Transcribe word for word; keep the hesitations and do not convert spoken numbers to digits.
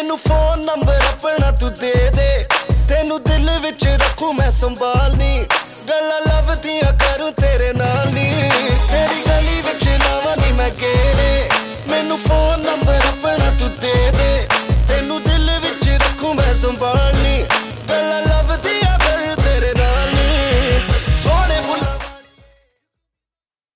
मैनू phone number अपना तू दे दे, तेनू दिल विच रखूं मैं संभालनी, गल्लां लभदियां करूं तेरे नाल नी, तेरी गली विच लावां नी मैं गेड़े। मैनू फोन नंबर अपना तू दे दे, तेनू दिल विच रखूं मैं संभालनी।